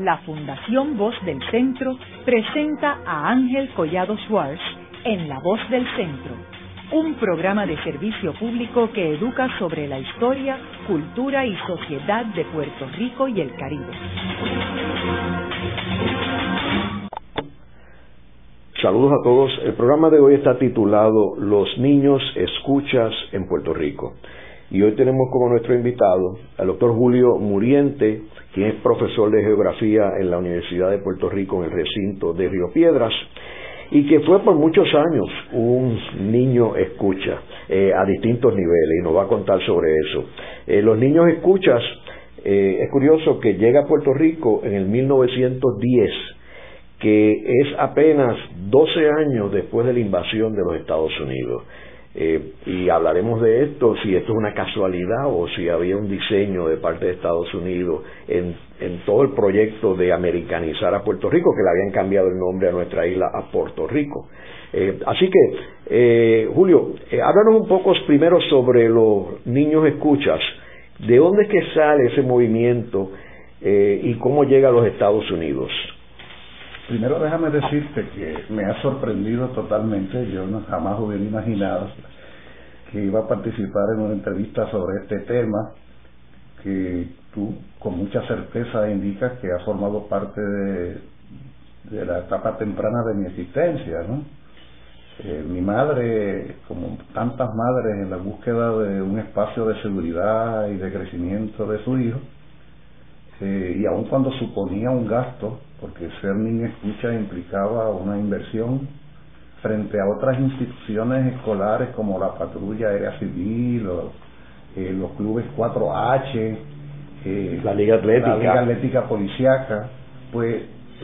la Fundación Voz del Centro presenta a Ángel Collado Schwartz en La Voz del Centro, un programa de servicio público que educa sobre la historia, cultura y sociedad de Puerto Rico y el Caribe. Saludos a todos. El programa de hoy está titulado Los niños escuchas en Puerto Rico. Y hoy tenemos como nuestro invitado al doctor Julio Muriente, quien es profesor de geografía en la Universidad de Puerto Rico en el recinto de Río Piedras, y que fue por muchos años un niño escucha a distintos niveles, y nos va a contar sobre eso. Los niños escuchas, es curioso que llega a Puerto Rico en el 1910, que es apenas 12 años después de la invasión de los Estados Unidos. Y hablaremos de esto, si esto es una casualidad o si había un diseño de parte de Estados Unidos en todo el proyecto de americanizar a Puerto Rico, que le habían cambiado el nombre a nuestra isla a Puerto Rico. Así que, Julio, háblanos un poco primero sobre los niños escuchas. ¿De dónde es que sale ese movimiento y cómo llega a los Estados Unidos? Primero déjame decirte que me ha sorprendido totalmente. Yo jamás hubiera imaginado que iba a participar en una entrevista sobre este tema, que tú con mucha certeza indicas que ha formado parte de la etapa temprana de mi existencia, ¿no? Mi madre, como tantas madres, en la búsqueda de un espacio de seguridad y de crecimiento de su hijo, y aun cuando suponía un gasto, porque ser niño escucha implicaba una inversión frente a otras instituciones escolares como la Patrulla Aérea Civil o los clubes 4H, la Liga Atlética Policiaca, pues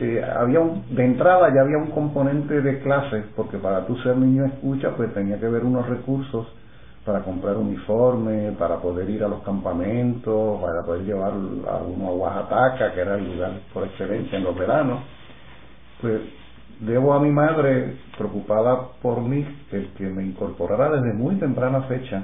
de entrada ya había un componente de clases, porque para tú ser niño escucha pues tenía que haber unos recursos para comprar uniformes, para poder ir a los campamentos, para poder llevar a uno a Oaxaca, que era el lugar por excelencia en los veranos. Pues debo a mi madre, preocupada por mí, que me incorporara desde muy temprana fecha.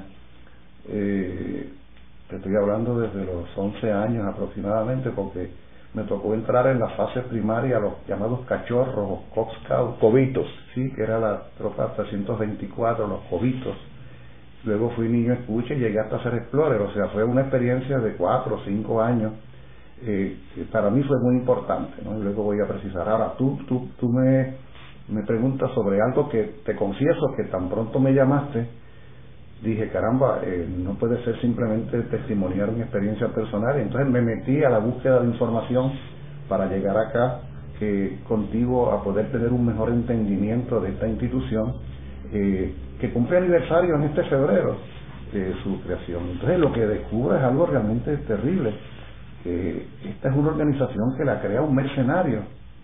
Te estoy hablando desde los 11 años aproximadamente, porque me tocó entrar en la fase primaria, los llamados cachorros o Cub Scouts, cobitos, sí, que era la tropa 324, los cobitos. Luego fui niño escucha y llegué hasta ser explorer, o sea, fue una experiencia de 4 o 5 años que para mí fue muy importante, ¿no? Y luego voy a precisar. Ahora, tú me preguntas sobre algo que te confieso que tan pronto me llamaste, dije, caramba, no puede ser simplemente testimoniar una experiencia personal, y entonces me metí a la búsqueda de información para llegar acá contigo a poder tener un mejor entendimiento de esta institución, que cumple aniversario en este febrero de su creación. Entonces lo que descubro es algo realmente terrible. Esta es una organización que la crea un mercenario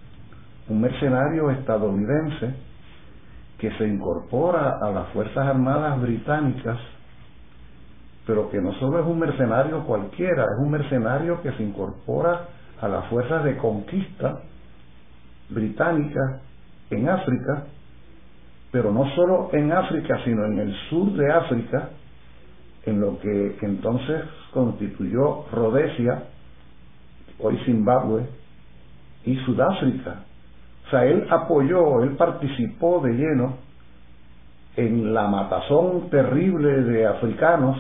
estadounidense que se incorpora a las Fuerzas Armadas británicas, pero que no solo es un mercenario cualquiera, es un mercenario que se incorpora a las fuerzas de conquista británicas en África, pero no solo en África, sino en el sur de África, en lo que entonces constituyó Rodesia, hoy Zimbabue, y Sudáfrica. O sea, él participó de lleno en la matazón terrible de africanos,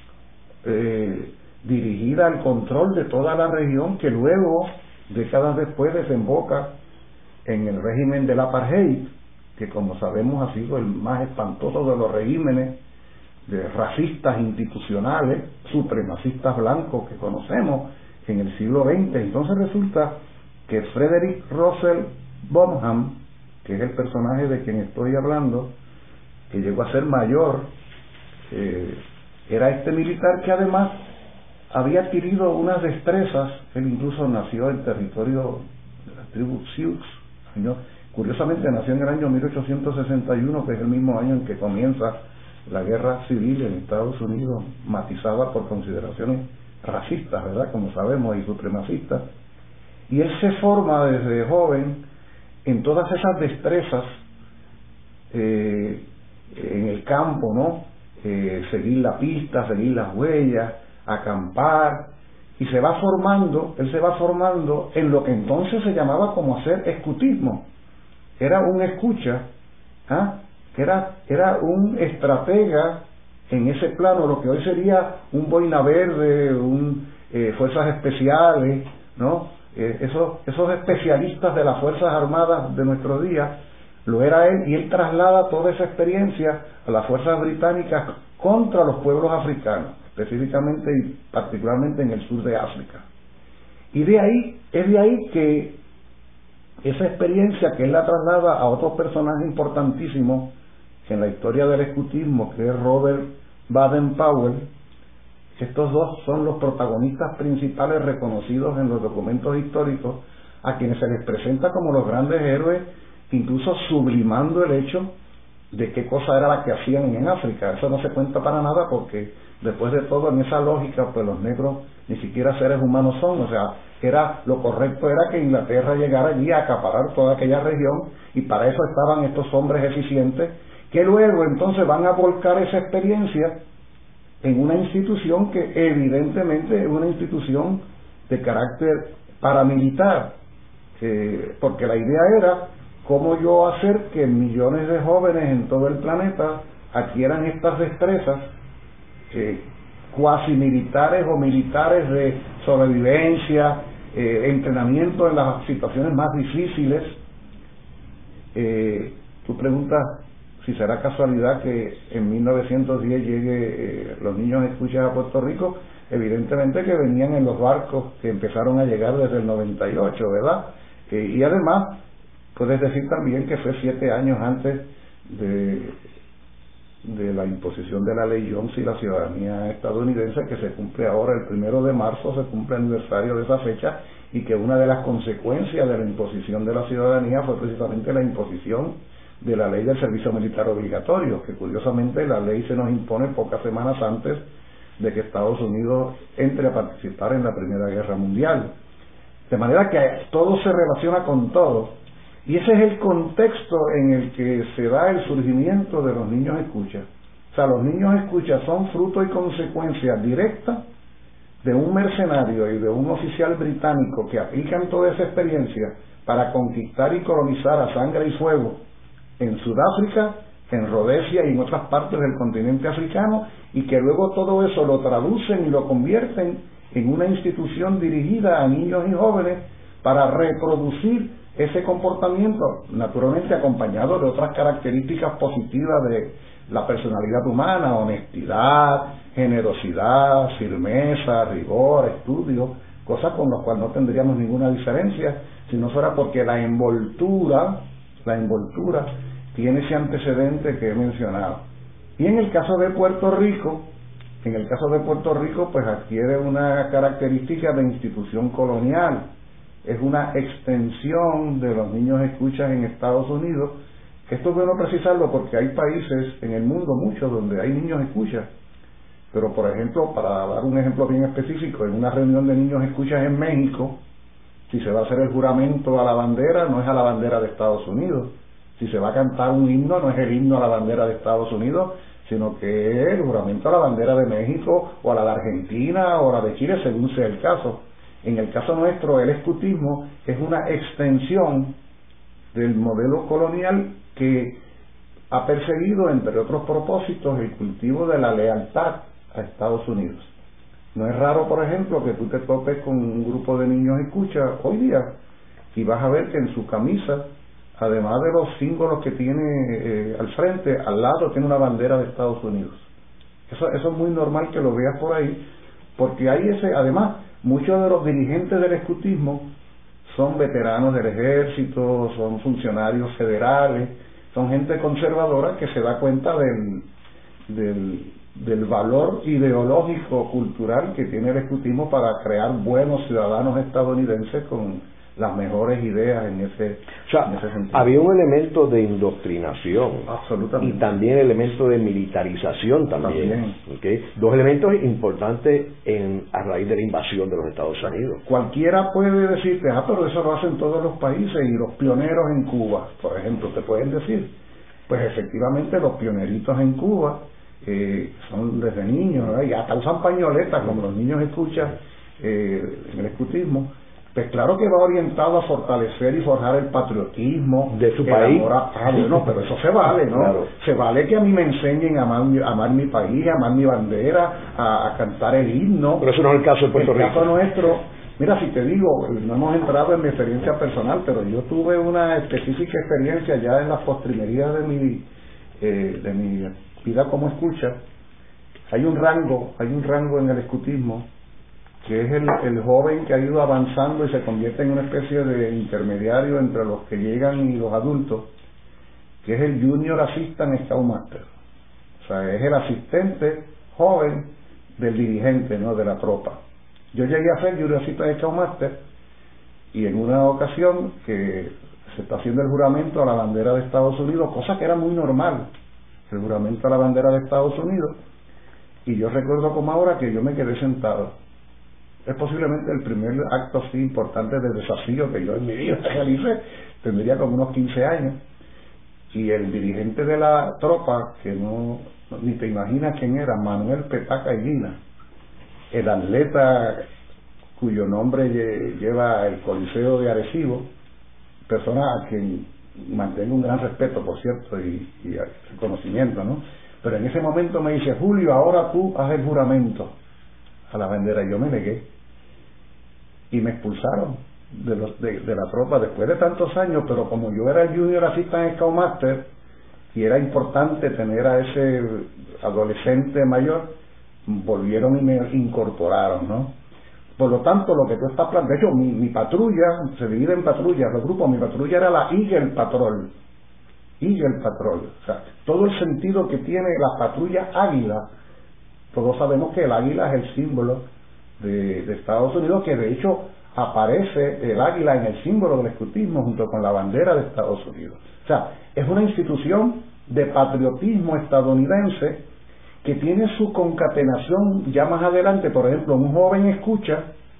dirigida al control de toda la región, que luego, décadas después, desemboca en el régimen del apartheid, que como sabemos ha sido el más espantoso de los regímenes de racistas institucionales, supremacistas blancos que conocemos en el siglo XX. Entonces resulta que Frederick Russell Bonham, que es el personaje de quien estoy hablando, que llegó a ser mayor, era este militar que además había adquirido unas destrezas. Él incluso nació en territorio de la tribu Sioux, curiosamente nació en el año 1861, que es el mismo año en que comienza la guerra civil en Estados Unidos, matizada por consideraciones racistas, ¿verdad?, como sabemos, y supremacistas. Y él se forma desde joven en todas esas destrezas en el campo, ¿no? Seguir la pista, seguir las huellas, acampar, y él se va formando en lo que entonces se llamaba como hacer escutismo. Era un escucha, era un estratega en ese plano, lo que hoy sería un boina verde, fuerzas especiales, ¿no? Esos especialistas de las Fuerzas Armadas de nuestros días, lo era él, y él traslada toda esa experiencia a las fuerzas británicas contra los pueblos africanos, específicamente y particularmente en el sur de África. Y es de ahí que esa experiencia que él la traslada a otros personajes importantísimos en la historia del escutismo, que es Robert Baden-Powell. Estos dos son los protagonistas principales reconocidos en los documentos históricos, a quienes se les presenta como los grandes héroes, incluso sublimando el hecho de qué cosa era la que hacían en África. Eso no se cuenta para nada, porque después de todo, en esa lógica, pues los negros ni siquiera seres humanos son. O sea, lo correcto era que Inglaterra llegara allí a acaparar toda aquella región, y para eso estaban estos hombres eficientes, que luego entonces van a volcar esa experiencia en una institución que evidentemente es una institución de carácter paramilitar, porque la idea era cómo yo hacer que millones de jóvenes en todo el planeta adquieran estas destrezas cuasi militares o militares de sobrevivencia, entrenamiento en las situaciones más difíciles. Tú preguntas si será casualidad que en 1910 llegue los niños escuchas a Puerto Rico. Evidentemente que venían en los barcos que empezaron a llegar desde el 98, ¿verdad? Y además puedes decir también que fue 7 años antes de la imposición de la ley Jones y la ciudadanía estadounidense, que se cumple ahora el 1 de marzo, se cumple el aniversario de esa fecha, y que una de las consecuencias de la imposición de la ciudadanía fue precisamente la imposición de la ley del servicio militar obligatorio, que curiosamente la ley se nos impone pocas semanas antes de que Estados Unidos entre a participar en la Primera Guerra Mundial. De manera que todo se relaciona con todo, y ese es el contexto en el que se da el surgimiento de los niños escucha. O sea, los niños escucha son fruto y consecuencia directa de un mercenario y de un oficial británico que aplican toda esa experiencia para conquistar y colonizar a sangre y fuego en Sudáfrica, en Rodesia y en otras partes del continente africano, y que luego todo eso lo traducen y lo convierten en una institución dirigida a niños y jóvenes para reproducir ese comportamiento, naturalmente acompañado de otras características positivas de la personalidad humana: honestidad, generosidad, firmeza, rigor, estudio, cosas con las cuales no tendríamos ninguna diferencia si no fuera porque la envoltura tiene ese antecedente que he mencionado. Y en el caso de Puerto Rico, pues adquiere una característica de institución colonial. Es una extensión de los niños escuchas en Estados Unidos. Esto es bueno precisarlo porque hay países en el mundo, muchos, donde hay niños escuchas. Pero, por ejemplo, para dar un ejemplo bien específico, en una reunión de niños escuchas en México, si se va a hacer el juramento a la bandera, no es a la bandera de Estados Unidos. Si se va a cantar un himno, no es el himno a la bandera de Estados Unidos, sino que es el juramento a la bandera de México, o a la de Argentina, o a la de Chile, según sea el caso. En el caso nuestro, el escutismo es una extensión del modelo colonial que ha perseguido, entre otros propósitos, el cultivo de la lealtad a Estados Unidos. No es raro, por ejemplo, que tú te topes con un grupo de niños escucha hoy día y vas a ver que en su camisa, además de los símbolos que tiene al frente, al lado tiene una bandera de Estados Unidos. Eso es muy normal que lo veas por ahí, porque hay además, muchos de los dirigentes del escutismo son veteranos del ejército, son funcionarios federales, son gente conservadora que se da cuenta del valor ideológico cultural que tiene el escutismo para crear buenos ciudadanos estadounidenses con las mejores ideas en ese sentido. Había un elemento de indoctrinación. Absolutamente. Y también elemento de militarización también. ¿Okay? Dos elementos importantes a raíz de la invasión de los Estados Unidos. Cualquiera puede decirte, pero eso lo hacen todos los países, y los pioneros en Cuba, por ejemplo, te pueden decir, pues efectivamente los pioneritos en Cuba son desde niños, ¿verdad? Y hasta usan pañoletas, como los niños escuchan, en el escutismo, pues claro que va orientado a fortalecer y forjar el patriotismo de su país. Bueno, pero eso se vale, ¿no? Claro. Se vale que a mí me enseñen a amar mi país, a amar mi bandera, a cantar el himno. Pero eso no es el caso de Puerto Rico. El caso nuestro, mira, si te digo, no hemos entrado en mi experiencia personal, pero yo tuve una específica experiencia ya en las postrimerías de mi vida como escucha. Hay un rango en el escutismo que es el joven que ha ido avanzando y se convierte en una especie de intermediario entre los que llegan y los adultos, que es el Junior Assistant Scoutmaster. O sea, es el asistente joven del dirigente, ¿no?, de la tropa. Yo llegué a ser Junior Assistant Scoutmaster y en una ocasión que se está haciendo el juramento a la bandera de Estados Unidos, cosa que era muy normal, el juramento a la bandera de Estados Unidos, y yo recuerdo como ahora que yo me quedé sentado. Es posiblemente el primer acto así importante de desafío que yo en mi vida realicé. Tendría como unos 15 años, y el dirigente de la tropa, que ni te imaginas quién era, Manuel Petaca Higuina, el atleta cuyo nombre lleva el Coliseo de Arecibo, persona a quien mantengo un gran respeto, por cierto, y reconocimiento, ¿no? Pero en ese momento me dice: Julio, ahora tú haz el juramento a la bandera. Y yo me negué y me expulsaron de la tropa después de tantos años. Pero como yo era el Junior Assistant Scoutmaster y era importante tener a ese adolescente mayor, volvieron y me incorporaron, ¿no? Por lo tanto, lo que tú estás planteando, de hecho, mi patrulla se divide en patrullas, los grupos. Mi patrulla era la Eagle Patrol. Eagle Patrol, o sea, todo el sentido que tiene la patrulla águila. Todos sabemos que el águila es el símbolo de Estados Unidos, que de hecho aparece el águila en el símbolo del escutismo junto con la bandera de Estados Unidos. O sea, es una institución de patriotismo estadounidense que tiene su concatenación ya más adelante. Por ejemplo, un joven escucha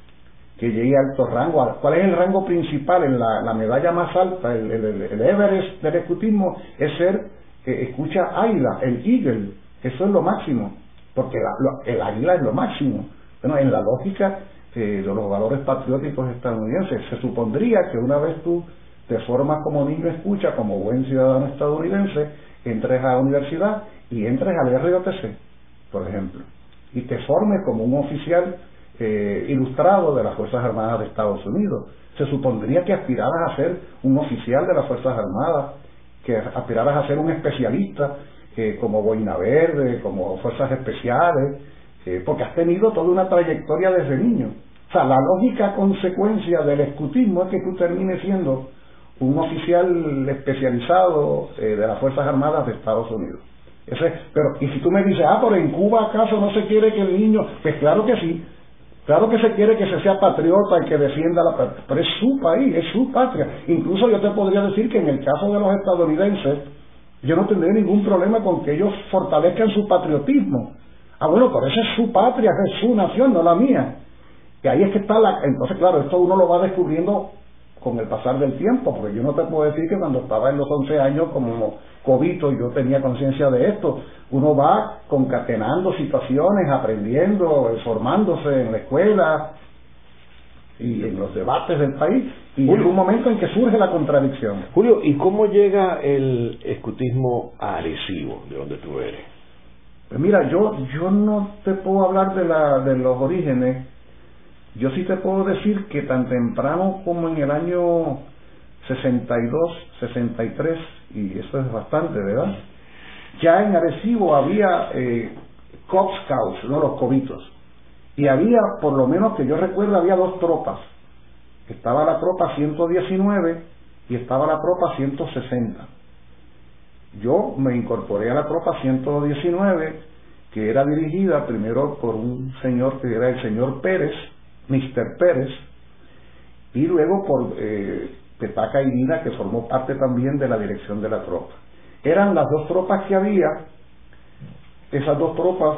que llegue a alto rango. ¿Cuál es el rango principal? En la medalla más alta, el Everest del escutismo, es ser escucha águila, el Eagle. Eso es lo máximo, porque el águila es lo máximo. Bueno, en la lógica de los valores patrióticos estadounidenses, se supondría que una vez tú te formas como niño escucha, como buen ciudadano estadounidense, entres a la universidad y entres al ROTC, por ejemplo, y te formes como un oficial ilustrado de las Fuerzas Armadas de Estados Unidos. Se supondría que aspiraras a ser un oficial de las Fuerzas Armadas, que aspiraras a ser un especialista, como Boina Verde, como Fuerzas Especiales, porque has tenido toda una trayectoria desde niño. O sea, la lógica consecuencia del escutismo es que tú termines siendo un oficial especializado de las Fuerzas Armadas de Estados Unidos. Pero, y si tú me dices, pero en Cuba acaso no se quiere que el niño... Pues claro que sí, claro que se quiere que se sea patriota y que defienda la patria, pero es su país, es su patria. Incluso yo te podría decir que en el caso de los estadounidenses, yo no tendría ningún problema con que ellos fortalezcan su patriotismo. Bueno, pero esa es su patria, es su nación, no la mía. Y ahí es que está entonces, claro, esto uno lo va descubriendo con el pasar del tiempo, porque yo no te puedo decir que cuando estaba en los 11 años como cobito yo tenía conciencia de esto. Uno va concatenando situaciones, aprendiendo, formándose en la escuela y en los debates del país, y Julio, en un momento en que surge la contradicción. Julio, ¿y cómo llega el escutismo a Arecibo, de donde tú eres? Pues mira, yo no te puedo hablar de los orígenes. Yo sí te puedo decir que tan temprano como en el año 62, 63, y eso es bastante, ¿verdad? Ya en Arecibo había Cub Scouts, ¿no?, los cobitos. Y había, por lo menos que yo recuerdo, había dos tropas. Estaba la tropa 119 y estaba la tropa 160. Yo me incorporé a la tropa 119, que era dirigida primero por un señor que era el señor Pérez, Mr. Pérez, y luego por Petaca Higuina, que formó parte también de la dirección de la tropa. Eran las dos tropas que había. Esas dos tropas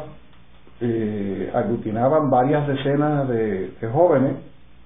aglutinaban varias decenas de jóvenes.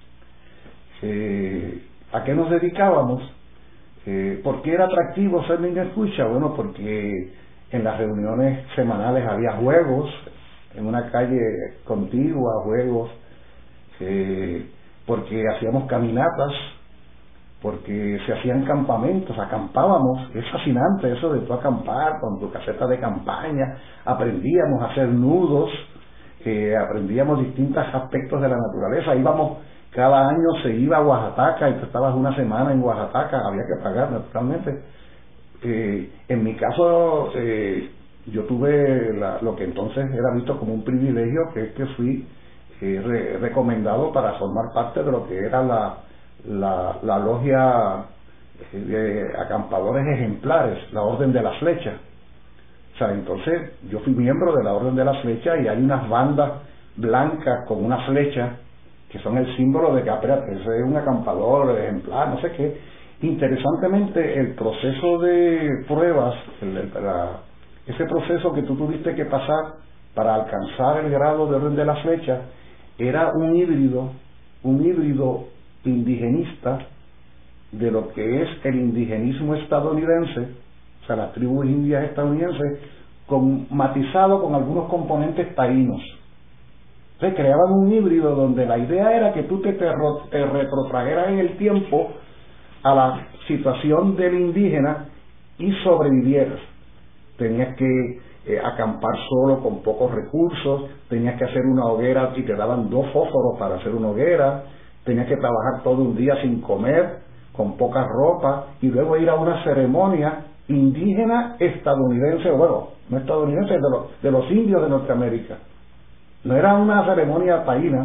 ¿A qué nos dedicábamos? ¿Por qué era atractivo ser niño escucha? Bueno, porque en las reuniones semanales había juegos, en una calle contigua, juegos porque hacíamos caminatas, porque se hacían campamentos, acampábamos. Es fascinante eso de tú acampar con tu caseta de campaña. Aprendíamos a hacer nudos, aprendíamos distintos aspectos de la naturaleza. Íbamos, cada año se iba a Oaxaca y tú estabas una semana en Oaxaca, había que pagar naturalmente. En mi caso, yo tuve lo que entonces era visto como un privilegio, que es que fui recomendado para formar parte de lo que era la logia de acampadores ejemplares, la Orden de la Flecha. O sea, entonces yo fui miembro de la Orden de la Flecha, y hay unas bandas blancas con una flecha que son el símbolo de que ese es un acampador ejemplar, no sé qué. Interesantemente, el proceso de pruebas, ese proceso que tú tuviste que pasar para alcanzar el grado de Orden de la Flecha, era un híbrido indigenista de lo que es el indigenismo estadounidense, o sea, las tribus indias estadounidenses, matizado con algunos componentes taínos. Entonces creaban un híbrido donde la idea era que tú te retrotrajeras en el tiempo a la situación del indígena y sobrevivieras. Tenías que acampar solo con pocos recursos, tenías que hacer una hoguera y te daban 2 fósforos para hacer una hoguera, tenías que trabajar todo un día sin comer, con poca ropa, y luego ir a una ceremonia indígena estadounidense, o bueno, no estadounidense, de los indios de Norteamérica. No era una ceremonia taína.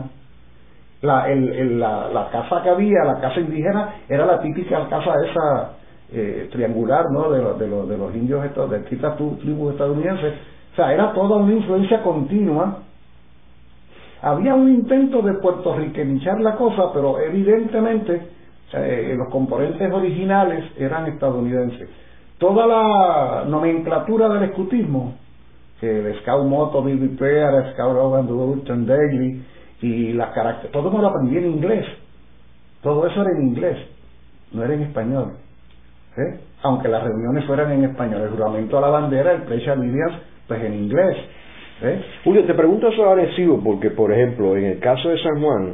La casa que había, la casa indígena, era la típica casa esa triangular, ¿no? de los indios de distintas tribus estadounidenses. O sea, era toda una influencia continua. Había un intento de puertorriqueñizar la cosa, pero evidentemente los componentes originales eran estadounidenses. Toda la nomenclatura del escutismo, el Scout Motto, Bill Pear, el Scout Owen, Wilton Daly, y las características, todo me lo aprendí en inglés. Todo eso era en inglés, no era en español. Aunque las reuniones fueran en español, el juramento a la bandera, el Pledge of Allegiance, pues en inglés. Julio, te pregunto sobre Arecibo, porque por ejemplo, en el caso de San Juan,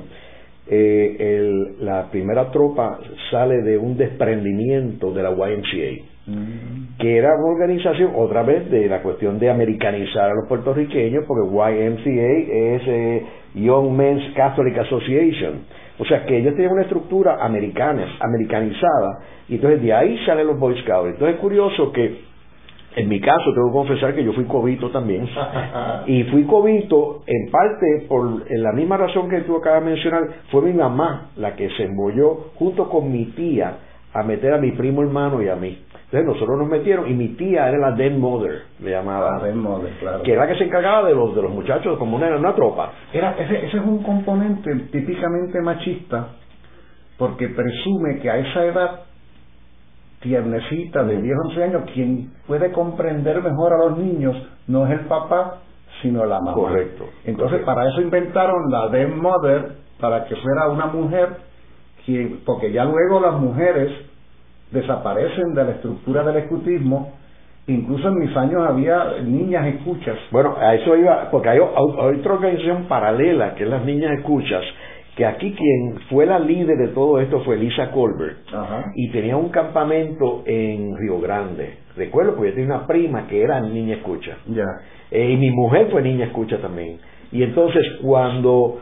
la primera tropa sale de un desprendimiento de la YMCA, que era una organización, otra vez, de la cuestión de americanizar a los puertorriqueños, porque YMCA es Young Men's Catholic Association, o sea que ellos tienen una estructura americanizada, y entonces de ahí salen los Boy Scouts. Entonces es curioso que en mi caso tengo que confesar que yo fui cobito también, y fui cobito en parte por la misma razón que tú acabas de mencionar. Fue mi mamá la que se embolló junto con mi tía a meter a mi primo hermano y a mí. Entonces nosotros nos metieron, y mi tía era la Den Mother, le llamaba, Den Mother, claro, que era la que se encargaba de los muchachos, como una tropa. Ese es un componente típicamente machista, porque presume que a esa edad tiernecita de 10 o 11 años, quien puede comprender mejor a los niños no es el papá, sino la mamá. Correcto. Entonces, para eso inventaron la Den Mother, para que fuera una mujer, porque ya luego las mujeres desaparecen de la estructura del escutismo. Incluso en mis años había niñas escuchas. Bueno, a eso iba, porque hay otra organización paralela, que es las niñas escuchas, que aquí quien fue la líder de todo esto fue Lisa Colbert. Ajá. Y tenía un campamento en Río Grande. Recuerdo, porque yo tenía una prima que era niña escucha. Ya. Y mi mujer fue niña escucha también. Y entonces cuando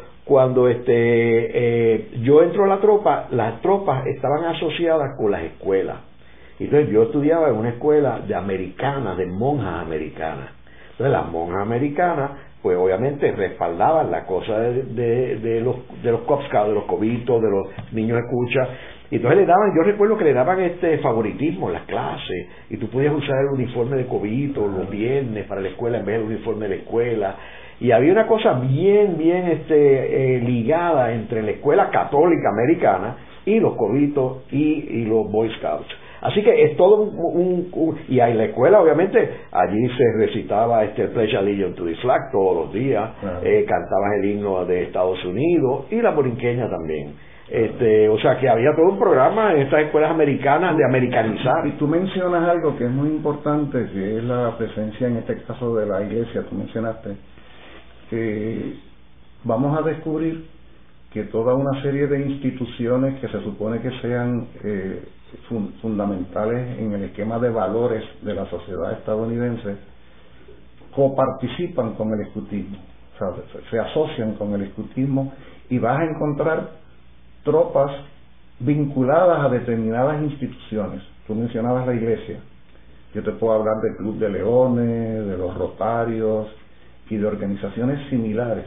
yo entro a la tropa, las tropas estaban asociadas con las escuelas. Entonces yo estudiaba en una escuela de monjas americanas. Entonces las monjas americanas, pues obviamente respaldaban la cosa de los Cub Scouts, de los cobitos, de los niños escucha. Y entonces yo recuerdo que le daban favoritismo en las clases, y tú podías usar el uniforme de cobito los viernes para la escuela en vez del uniforme de la escuela. Y había una cosa bien ligada entre la escuela católica americana y los cobitos y los Boy Scouts. Así que es todo y en la escuela obviamente allí se recitaba el Pledge of Allegiance to the Flag todos los días, cantabas el himno de Estados Unidos y la borinqueña también. O sea que había todo un programa en estas escuelas americanas de americanizar. Y tú mencionas algo que es muy importante, que es la presencia en este caso de la iglesia. Tú mencionaste que vamos a descubrir que toda una serie de instituciones que se supone que sean fundamentales en el esquema de valores de la sociedad estadounidense coparticipan con el escutismo, o sea, se asocian con el escutismo, y vas a encontrar tropas vinculadas a determinadas instituciones. Tú mencionabas la iglesia, yo te puedo hablar del Club de Leones, de los Rotarios y de organizaciones similares.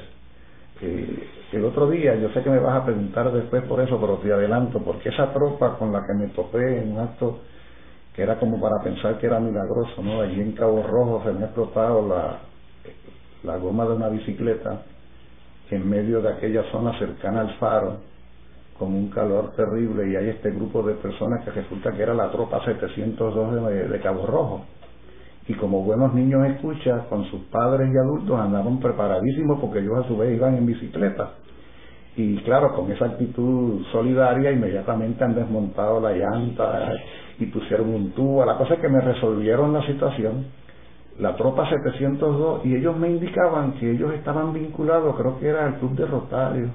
El otro día, yo sé que me vas a preguntar después por eso, pero te adelanto, porque esa tropa con la que me topé en un acto que era como para pensar que era milagroso, ¿no? Allí en Cabo Rojo se me ha explotado la goma de una bicicleta en medio de aquella zona cercana al faro, con un calor terrible, y hay este grupo de personas que resulta que era la tropa 702 de Cabo Rojo. Y como buenos niños escuchas, con sus padres y adultos andaban preparadísimos porque ellos a su vez iban en bicicleta. Y claro, con esa actitud solidaria inmediatamente han desmontado la llanta y pusieron un tubo. La cosa es que me resolvieron la situación, la tropa 702, y ellos me indicaban que ellos estaban vinculados, creo que era el Club de Rotarios,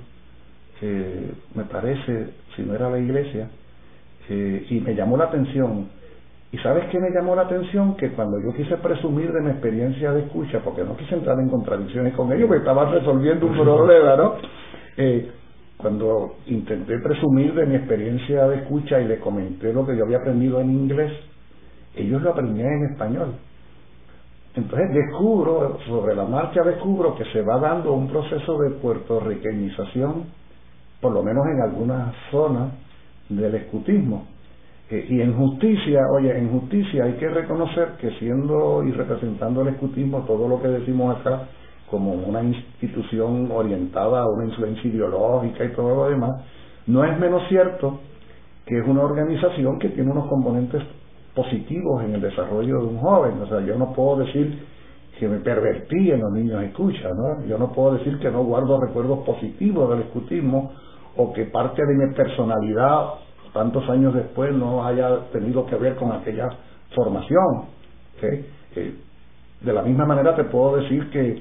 me parece, si no era la iglesia, y me llamó la atención. ¿Y sabes qué me llamó la atención? Que cuando yo quise presumir de mi experiencia de escucha, porque no quise entrar en contradicciones con ellos, porque estaban resolviendo un problema, ¿no? Cuando intenté presumir de mi experiencia de escucha y le comenté lo que yo había aprendido en inglés, ellos lo aprendían en español. Entonces sobre la marcha descubro que se va dando un proceso de puertorriqueñización, por lo menos en algunas zonas del escutismo. Y en justicia hay que reconocer que siendo y representando el escutismo, todo lo que decimos acá como una institución orientada a una influencia ideológica y todo lo demás, no es menos cierto que es una organización que tiene unos componentes positivos en el desarrollo de un joven. O sea, yo no puedo decir que me pervertí en los niños escucha, ¿no? Yo no puedo decir que no guardo recuerdos positivos del escutismo, o que parte de mi personalidad tantos años después no haya tenido que ver con aquella formación, ¿okay? De la misma manera te puedo decir que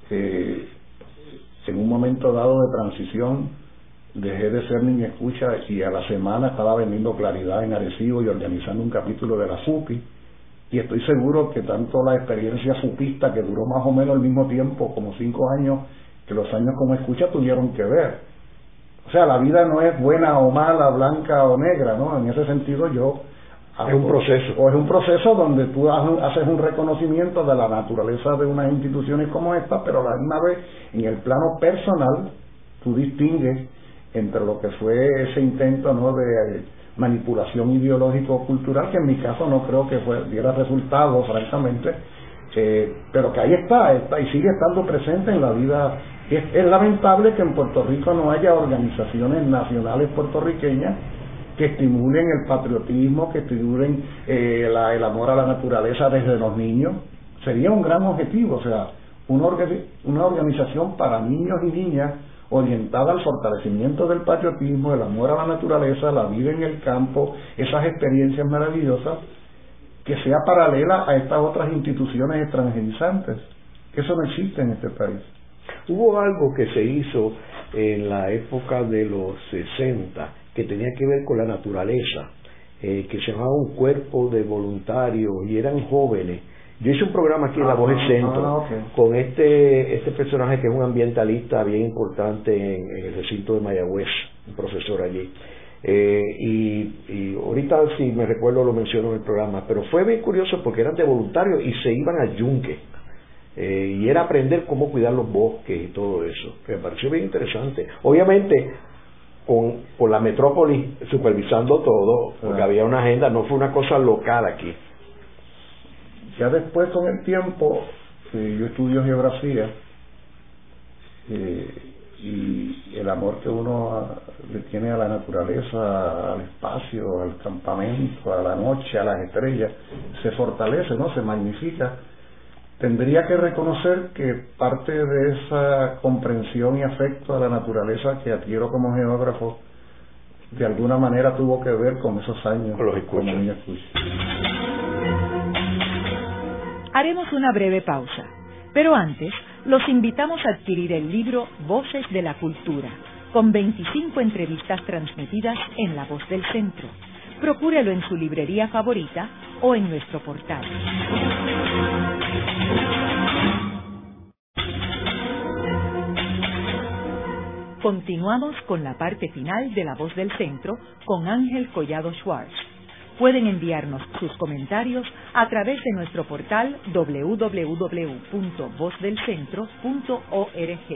en un momento dado de transición dejé de ser niño escucha y a la semana estaba vendiendo Claridad en Arecibo y organizando un capítulo de la FUPI, y estoy seguro que tanto la experiencia fupista, que duró más o menos el mismo tiempo, como 5 años, que los años como escucha tuvieron que ver. O sea, la vida no es buena o mala, blanca o negra, ¿no? En ese sentido es un proceso. O es un proceso donde tú haces un reconocimiento de la naturaleza de unas instituciones como esta, pero a la misma vez, en el plano personal, tú distingues entre lo que fue ese intento, ¿no?, de manipulación ideológico-cultural, que en mi caso no creo que diera resultado, francamente, pero que ahí está y sigue estando presente en la vida. Es lamentable que en Puerto Rico no haya organizaciones nacionales puertorriqueñas que estimulen el patriotismo, que estimulen el amor a la naturaleza desde los niños. Sería un gran objetivo, o sea, una organización para niños y niñas orientada al fortalecimiento del patriotismo, el amor a la naturaleza, la vida en el campo, esas experiencias maravillosas, que sea paralela a estas otras instituciones extranjerizantes. Eso no existe en este país. Hubo algo que se hizo en la época de los 60 que tenía que ver con la naturaleza, que se llamaba un cuerpo de voluntarios y eran jóvenes. Yo hice un programa aquí en La Voz del Centro con este personaje que es un ambientalista bien importante en el recinto de Mayagüez, un profesor allí. Y ahorita si me recuerdo lo menciono en el programa, pero fue bien curioso porque eran de voluntarios y se iban al yunque. Y era aprender cómo cuidar los bosques y todo eso, que me pareció bien interesante. Obviamente con la metrópoli supervisando todo, porque había una agenda, no fue una cosa local aquí. Ya después, con el tiempo, yo estudio geografía, y el amor que uno le tiene a la naturaleza, al espacio, al campamento, a la noche, a las estrellas, se fortalece, ¿no? Se magnifica. Tendría que reconocer que parte de esa comprensión y afecto a la naturaleza que adquiero como geógrafo, de alguna manera tuvo que ver con esos años como niño escucha. Haremos una breve pausa, pero antes los invitamos a adquirir el libro Voces de la Cultura, con 25 entrevistas transmitidas en La Voz del Centro. Procúrelo en su librería favorita o en nuestro portal. Continuamos con la parte final de La Voz del Centro con Ángel Collado Schwartz. Pueden enviarnos sus comentarios a través de nuestro portal www.vozdelcentro.org.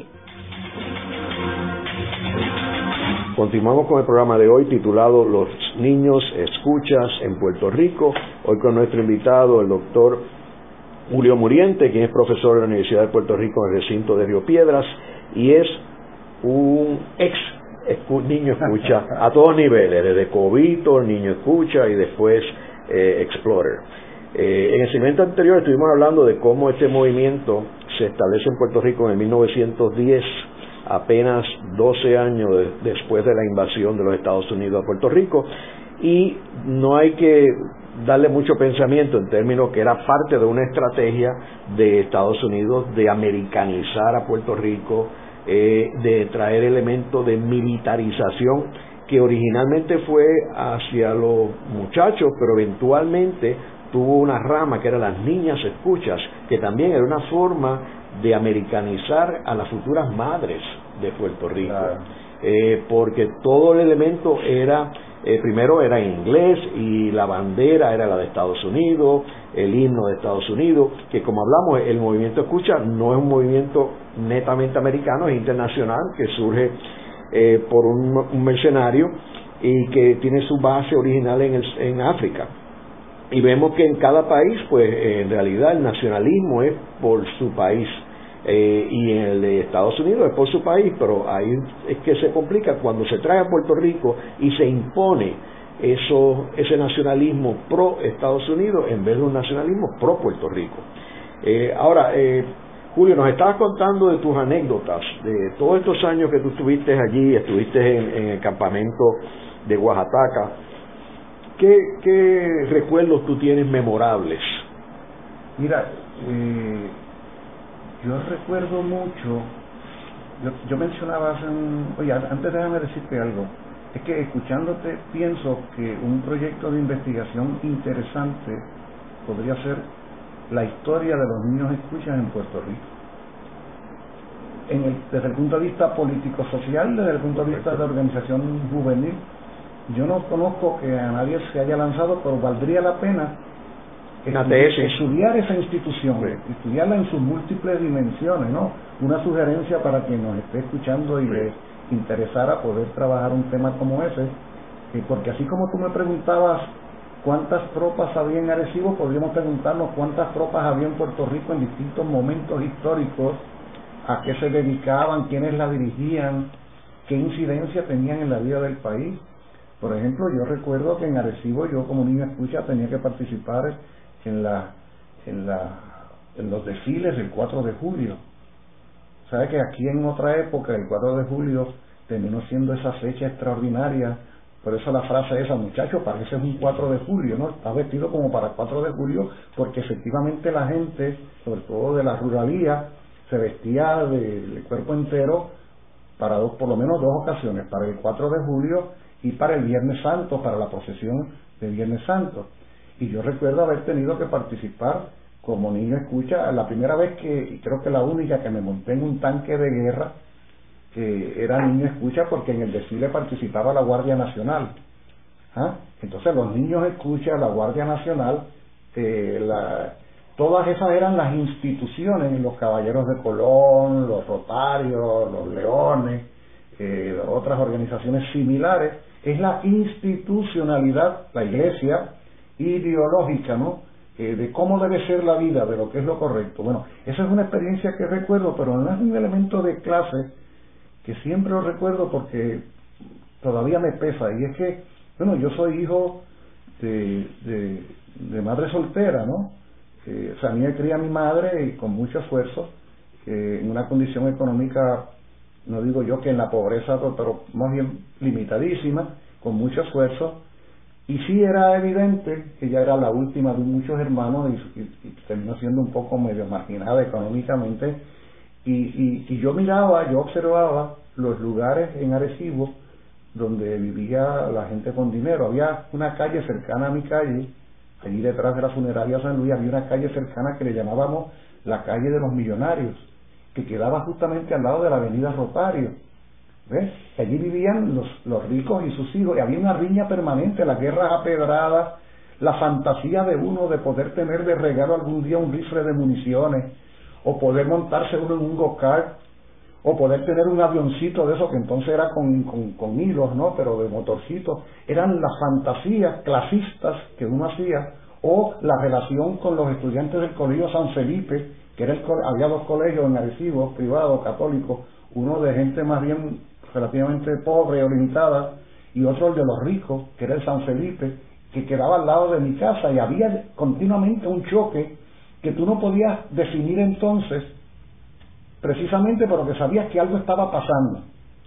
Continuamos con el programa de hoy titulado Los niños escuchas en Puerto Rico. Hoy con nuestro invitado, el doctor Julio Muriente, quien es profesor de la Universidad de Puerto Rico en el recinto de Río Piedras y es un niño escucha a todos niveles, desde cobito, niño escucha y después explorer. En el segmento anterior estuvimos hablando de cómo este movimiento se establece en Puerto Rico en el 1910, apenas 12 años después de la invasión de los Estados Unidos a Puerto Rico, y no hay que darle mucho pensamiento en términos que era parte de una estrategia de Estados Unidos de americanizar a Puerto Rico, de traer elementos de militarización que originalmente fue hacia los muchachos, pero eventualmente tuvo una rama que era las niñas escuchas, que también era una forma de americanizar a las futuras madres de Puerto Rico, claro. Porque todo el elemento era, primero era en inglés y la bandera era la de Estados Unidos, el himno de Estados Unidos, que como hablamos, el movimiento escucha no es un movimiento netamente americano, es internacional, que surge por un mercenario y que tiene su base original en África. Y vemos que en cada país, pues en realidad el nacionalismo es por su país, y en el de Estados Unidos es por su país, pero ahí es que se complica cuando se trae a Puerto Rico y se impone ese nacionalismo pro Estados Unidos en vez de un nacionalismo pro Puerto Rico. Ahora, Julio, nos estabas contando de tus anécdotas, de todos estos años que tú estuviste allí, estuviste en el campamento de Oaxaca. ¿Qué recuerdos tú tienes memorables? Mira, yo recuerdo mucho, yo mencionaba antes déjame decirte algo, es que escuchándote pienso que un proyecto de investigación interesante podría ser la historia de los niños escuchas en Puerto Rico. Desde el punto de vista político-social, desde el punto de vista de organización juvenil, yo no conozco que a nadie se haya lanzado, pero valdría la pena estudiar esa institución, estudiarla en sus múltiples dimensiones, ¿no? Una sugerencia para quien nos esté escuchando y le interesara poder trabajar un tema como ese, porque así como tú me preguntabas cuántas tropas había en Arecibo, podríamos preguntarnos cuántas tropas había en Puerto Rico en distintos momentos históricos, a qué se dedicaban, quiénes la dirigían, qué incidencia tenían en la vida del país. Por ejemplo, yo recuerdo que en Arecibo yo como niño escucha tenía que participar en los desfiles del 4 de julio. ¿Sabe que aquí en otra época el 4 de julio terminó siendo esa fecha extraordinaria? Por eso la frase esa, muchacho, parece un 4 de julio, ¿no? Está vestido como para 4 de julio, porque efectivamente la gente, sobre todo de la ruralía, se vestía de cuerpo entero para por lo menos 2 ocasiones, para el 4 de julio y para el Viernes Santo, para la procesión de Viernes Santo. Y yo recuerdo haber tenido que participar como niño escucha, la primera vez y creo que la única que me monté en un tanque de guerra, era niño escucha, porque en el desfile participaba la Guardia Nacional. Entonces los niños escucha, la Guardia Nacional, todas esas eran las instituciones, los Caballeros de Colón, los Rotarios, los Leones, otras organizaciones similares. Es la institucionalidad, la iglesia ideológica, ¿no? De cómo debe ser la vida, de lo que es lo correcto. Bueno, esa es una experiencia que recuerdo, pero no es un elemento de clase que siempre lo recuerdo porque todavía me pesa, y es que, bueno, yo soy hijo de madre soltera, ¿no? O sea, a mí me cría mi madre y con mucho esfuerzo, en una condición económica, no digo yo que en la pobreza, pero más bien limitadísima, con mucho esfuerzo. Y sí era evidente que ella era la última de muchos hermanos y terminó siendo un poco medio marginada económicamente. Y yo miraba, yo observaba los lugares en Arecibo donde vivía la gente con dinero. Había una calle cercana a mi calle, allí detrás de la funeraria San Luis, había una calle cercana que le llamábamos la calle de los millonarios, que quedaba justamente al lado de la avenida Rotario. ¿Ves? Allí vivían los ricos y sus hijos, y había una riña permanente, las guerras apedradas, la fantasía de uno de poder tener de regalo algún día un rifle de municiones, o poder montarse uno en un go-kart, o poder tener un avioncito de eso que entonces era con hilos, ¿no? Pero de motorcitos. Eran las fantasías clasistas que uno hacía, o la relación con los estudiantes del Colegio San Felipe, que era había dos colegios en Arecibo, privados, católicos, uno de gente más bien relativamente pobre o limitada, y otro el de los ricos, que era el San Felipe, que quedaba al lado de mi casa, y había continuamente un choque que tú no podías definir entonces, precisamente porque sabías que algo estaba pasando.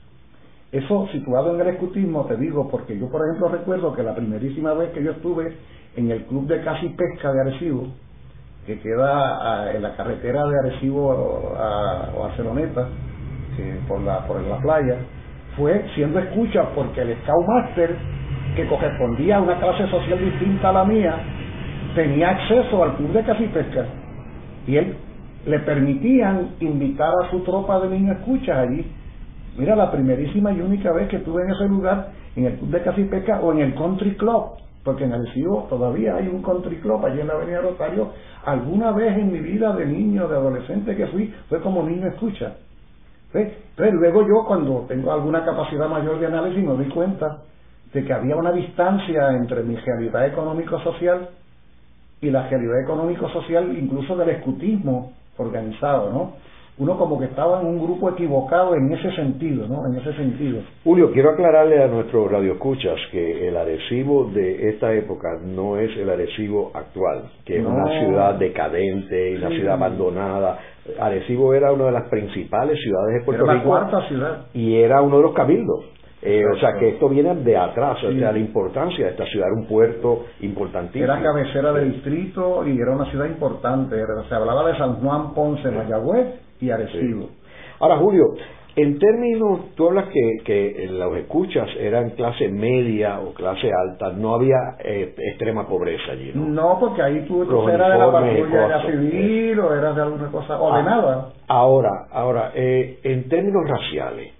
Eso situado en el escutismo, te digo, porque yo por ejemplo recuerdo que la primerísima vez que yo estuve en el club de caza y pesca de Arecibo, que queda en la carretera de Arecibo a Barceloneta, por la playa, fue siendo escucha porque el Scoutmaster, que correspondía a una clase social distinta a la mía, tenía acceso al club de caza y pesca, y él le permitían invitar a su tropa de niños escuchas allí. Mira, la primerísima y única vez que estuve en ese lugar, en el club de caza y pesca o en el country club, porque en Arecibo todavía hay un country club allí en la avenida Rotario. Alguna vez en mi vida de niño, de adolescente que fue como niño escucha. ¿Ves? Entonces luego yo, cuando tengo alguna capacidad mayor de análisis, me doy cuenta de que había una distancia entre mi realidad económico-social y la realidad económico-social incluso del escutismo organizado, ¿no? Uno como que estaba en un grupo equivocado en ese sentido, ¿no? En ese sentido. Julio, quiero aclararle a nuestros radioescuchas que el Arecibo de esta época no es el Arecibo actual, que es una ciudad decadente, una ciudad abandonada. Arecibo era una de las principales ciudades de Puerto Rico. Era la cuarta ciudad. Y era uno de los cabildos. O sea que esto viene de atrás, o sea, la importancia de esta ciudad, era un puerto importantísimo. Era cabecera de distrito y era una ciudad importante. Se hablaba de San Juan, Ponce, Mayagüez y Arecibo. Sí. Ahora, Julio, en términos, tú hablas que los escuchas eran clase media o clase alta, no había extrema pobreza allí, ¿no? No, porque ahí tú eras de la patrulla de la civil o eras de alguna cosa, o de nada. Ahora, en términos raciales,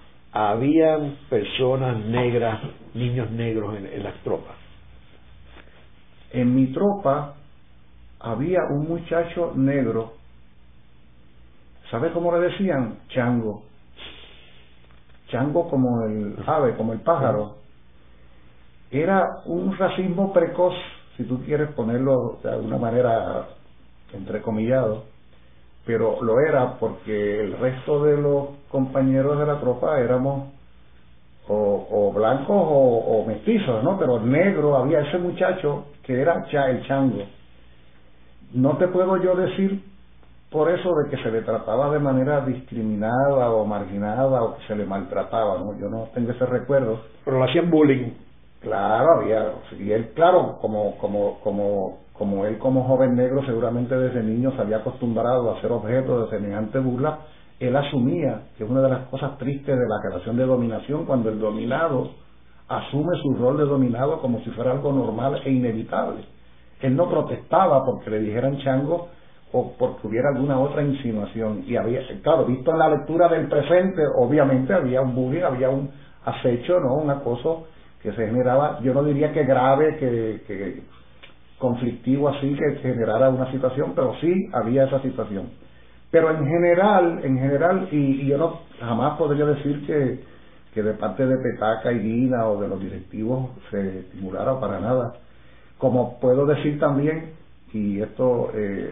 ¿habían personas negras, niños negros en las tropas? En mi tropa había un muchacho negro. ¿Sabes cómo le decían? Chango. Chango como el ave, como el pájaro. Era un racismo precoz, si tú quieres ponerlo de alguna manera entrecomillado, pero lo era porque el resto de los compañeros de la tropa éramos o blancos o mestizos, ¿no? Pero negro, había ese muchacho que era el Chango. No te puedo yo decir por eso de que se le trataba de manera discriminada o marginada o que se le maltrataba, ¿no? Yo no tengo ese recuerdo. Pero lo hacían bullying. Claro, había, y él, claro, como él como joven negro seguramente desde niño se había acostumbrado a ser objeto de semejante burla, él asumía que es una de las cosas tristes de la relación de dominación, cuando el dominado asume su rol de dominado como si fuera algo normal e inevitable. Él no protestaba porque le dijeran chango o porque hubiera alguna otra insinuación, y había, claro, visto en la lectura del presente, obviamente había un bullying, había un acecho, ¿no? Un acoso que se generaba, yo no diría que grave, que conflictivo así, que generara una situación, pero sí había esa situación. Pero en general, y yo no jamás podría decir que de parte de Petaca y Guina o de los directivos se estimulara para nada. Como puedo decir también, y esto